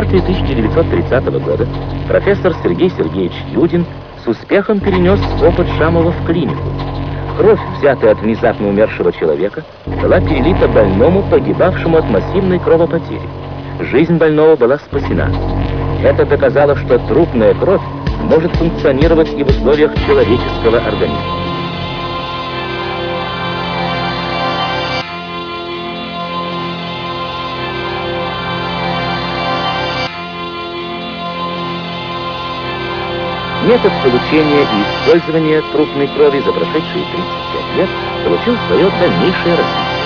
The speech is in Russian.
марте 1930 года профессор Сергей Сергеевич Юдин с успехом перенес опыт Шамова в клинику. Кровь, взятая от внезапно умершего человека, была перелита больному, погибавшему от массивной кровопотери. Жизнь больного была спасена. Это доказало, что трупная кровь может функционировать и в условиях человеческого организма. Метод получения и использования трупной крови за прошедшие 35 лет получил свое дальнейшее развитие.